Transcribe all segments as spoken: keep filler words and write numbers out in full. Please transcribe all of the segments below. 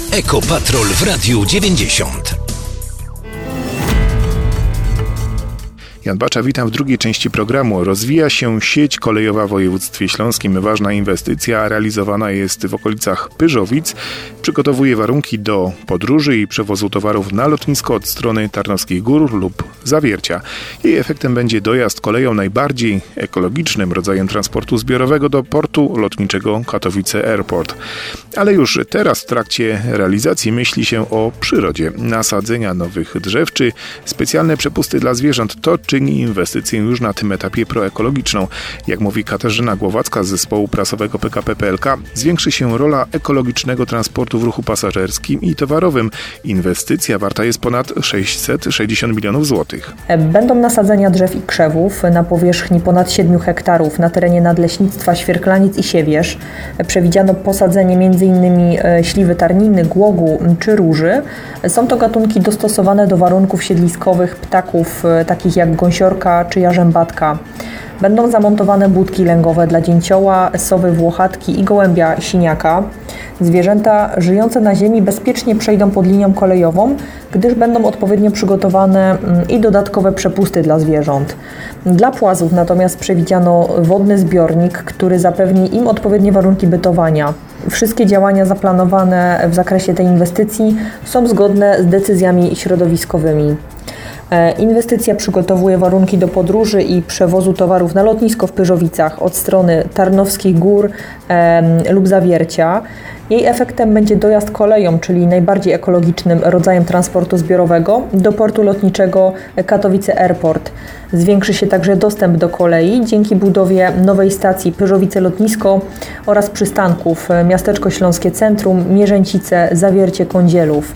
Ekopatrol w Radiu dziewięćdziesiąt. Jan Bacza, witam w drugiej części programu. Rozwija się sieć kolejowa w województwie śląskim. Ważna inwestycja realizowana jest w okolicach Pyrzowic. Przygotowuje warunki do podróży i przewozu towarów na lotnisko od strony Tarnowskich Gór lub Zawiercia. Jej efektem będzie dojazd koleją najbardziej ekologicznym rodzajem transportu zbiorowego do portu lotniczego Katowice Airport. Ale już teraz w trakcie realizacji myśli się o przyrodzie. Nasadzenia nowych drzew czy specjalne przepusty dla zwierząt to czyni inwestycję już na tym etapie proekologiczną. Jak mówi Katarzyna Głowacka z zespołu prasowego P K P P L K, zwiększy się rola ekologicznego transportu w ruchu pasażerskim i towarowym. Inwestycja warta jest ponad sześćset sześćdziesiąt milionów złotych. Będą nasadzenia drzew i krzewów na powierzchni ponad siedmiu hektarów na terenie Nadleśnictwa Świerklaniec i Siewierz. Przewidziano posadzenie m.in. śliwy tarniny, głogu czy róży. Są to gatunki dostosowane do warunków siedliskowych ptaków takich jak gąsiorka czy jarzębatka. Będą zamontowane budki lęgowe dla dzięcioła, sowy włochatki i gołębia siniaka. Zwierzęta żyjące na ziemi bezpiecznie przejdą pod linią kolejową, gdyż będą odpowiednio przygotowane i dodatkowe przepusty dla zwierząt. Dla płazów natomiast przewidziano wodny zbiornik, który zapewni im odpowiednie warunki bytowania. Wszystkie działania zaplanowane w zakresie tej inwestycji są zgodne z decyzjami środowiskowymi. Inwestycja przygotowuje warunki do podróży i przewozu towarów na lotnisko w Pyrzowicach od strony Tarnowskich Gór e, lub Zawiercia. Jej efektem będzie dojazd koleją, czyli najbardziej ekologicznym rodzajem transportu zbiorowego, do portu lotniczego Katowice Airport. Zwiększy się także dostęp do kolei dzięki budowie nowej stacji Pyrzowice Lotnisko oraz przystanków Miasteczko Śląskie Centrum, Mierzęcice, Zawiercie Kądzielów.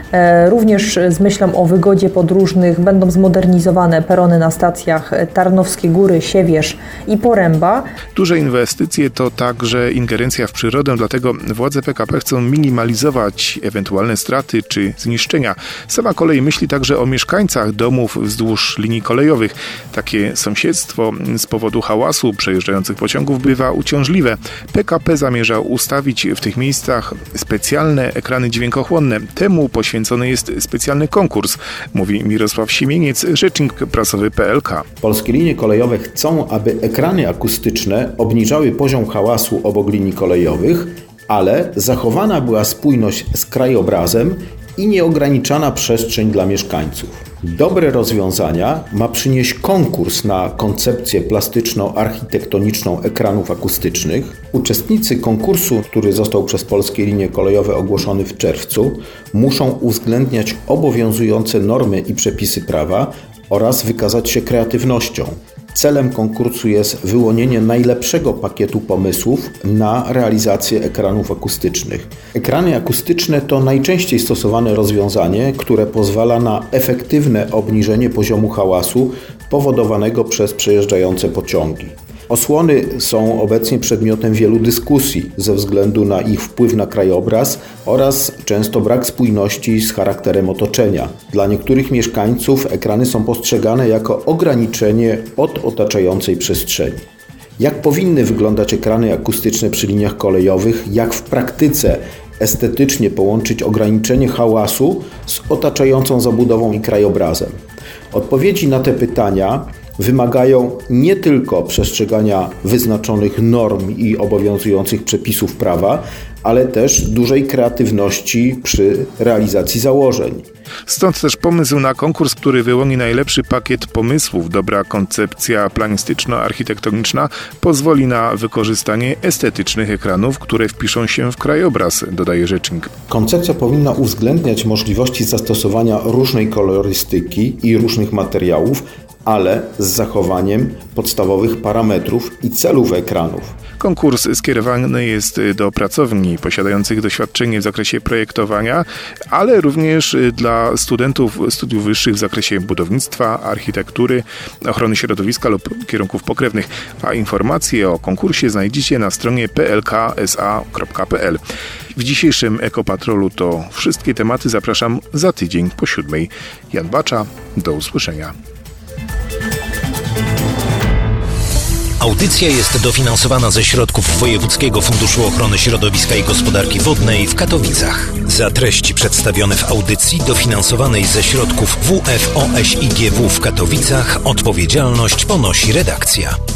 Również z myślą o wygodzie podróżnych będą zmodernizowane perony na stacjach Tarnowskie Góry, Siewierz i Poręba. Duże inwestycje to także ingerencja w przyrodę, dlatego władze P K P chcą minimalizować ewentualne straty czy zniszczenia. Sama kolej myśli także o mieszkańcach domów wzdłuż linii kolejowych. Takie sąsiedztwo z powodu hałasu przejeżdżających pociągów bywa uciążliwe. P K P zamierza ustawić w tych miejscach specjalne ekrany dźwiękochłonne. Temu poświęcony jest specjalny konkurs, mówi Mirosław Siemieniec, rzecznik prasowy P L K. Polskie linie kolejowe chcą, aby ekrany akustyczne obniżały poziom hałasu obok linii kolejowych, ale zachowana była spójność z krajobrazem i nieograniczana przestrzeń dla mieszkańców. Dobre rozwiązania ma przynieść konkurs na koncepcję plastyczno-architektoniczną ekranów akustycznych. Uczestnicy konkursu, który został przez Polskie Linie Kolejowe ogłoszony w czerwcu, muszą uwzględniać obowiązujące normy i przepisy prawa oraz wykazać się kreatywnością. Celem konkursu jest wyłonienie najlepszego pakietu pomysłów na realizację ekranów akustycznych. Ekrany akustyczne to najczęściej stosowane rozwiązanie, które pozwala na efektywne obniżenie poziomu hałasu powodowanego przez przejeżdżające pociągi. Osłony są obecnie przedmiotem wielu dyskusji ze względu na ich wpływ na krajobraz oraz często brak spójności z charakterem otoczenia. Dla niektórych mieszkańców ekrany są postrzegane jako ograniczenie od otaczającej przestrzeni. Jak powinny wyglądać ekrany akustyczne przy liniach kolejowych? Jak w praktyce estetycznie połączyć ograniczenie hałasu z otaczającą zabudową i krajobrazem? Odpowiedzi na te pytania wymagają nie tylko przestrzegania wyznaczonych norm i obowiązujących przepisów prawa, ale też dużej kreatywności przy realizacji założeń. Stąd też pomysł na konkurs, który wyłoni najlepszy pakiet pomysłów. Dobra koncepcja planistyczno-architektoniczna pozwoli na wykorzystanie estetycznych ekranów, które wpiszą się w krajobraz, dodaje rzecznik. Koncepcja powinna uwzględniać możliwości zastosowania różnej kolorystyki i różnych materiałów, ale z zachowaniem podstawowych parametrów i celów ekranów. Konkurs skierowany jest do pracowni posiadających doświadczenie w zakresie projektowania, ale również dla studentów studiów wyższych w zakresie budownictwa, architektury, ochrony środowiska lub kierunków pokrewnych. A informacje o konkursie znajdziecie na stronie p l k s a kropka p l. W dzisiejszym Ekopatrolu to wszystkie tematy. Zapraszam za tydzień po siódmej. Jan Bacza, do usłyszenia. Audycja jest dofinansowana ze środków Wojewódzkiego Funduszu Ochrony Środowiska i Gospodarki Wodnej w Katowicach. Za treści przedstawione w audycji dofinansowanej ze środków W F O S I G W w Katowicach odpowiedzialność ponosi redakcja.